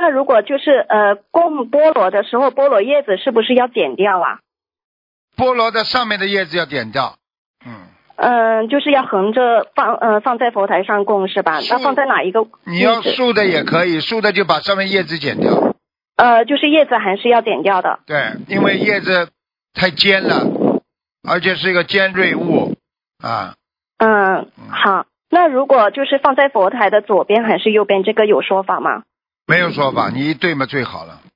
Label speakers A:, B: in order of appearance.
A: 那如果就是供菠萝的时候，菠萝叶子是不是要剪掉啊？
B: 菠萝的上面的叶子要点掉。
A: 就是要横着放在佛台上供是吧？那放在哪一个位置？
B: 你要竖的也可以，竖的就把上面叶子剪掉。
A: 就是叶子还是要剪掉的。
B: 对，因为叶子太尖了，而且是一个尖锐物啊。
A: 好。那如果就是放在佛台的左边还是右边，这个有说法吗？
B: 没有说法，你一对嘛最好了。